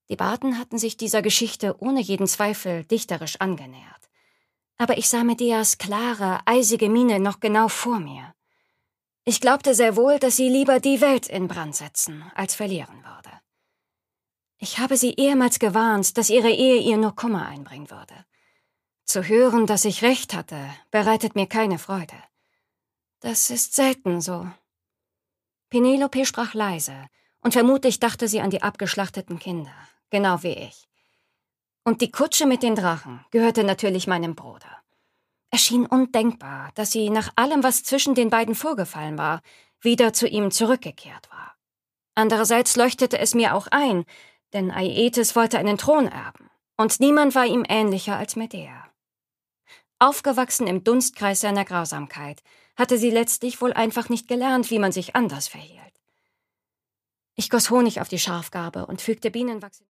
Die Barden hatten sich dieser Geschichte ohne jeden Zweifel dichterisch angenähert. Aber ich sah Medeas klare, eisige Miene noch genau vor mir. Ich glaubte sehr wohl, dass sie lieber die Welt in Brand setzen, als verlieren würde. Ich habe sie ehemals gewarnt, dass ihre Ehe ihr nur Kummer einbringen würde. Zu hören, dass ich recht hatte, bereitet mir keine Freude. Das ist selten so. Penelope sprach leise, und vermutlich dachte sie an die abgeschlachteten Kinder, genau wie ich. Und die Kutsche mit den Drachen gehörte natürlich meinem Bruder. Es schien undenkbar, dass sie nach allem, was zwischen den beiden vorgefallen war, wieder zu ihm zurückgekehrt war. Andererseits leuchtete es mir auch ein, denn Aietes wollte einen Thron erben, und niemand war ihm ähnlicher als Medea. Aufgewachsen im Dunstkreis seiner Grausamkeit, hatte sie letztlich wohl einfach nicht gelernt, wie man sich anders verhielt. Ich goss Honig auf die Schafgarbe und fügte Bienenwachs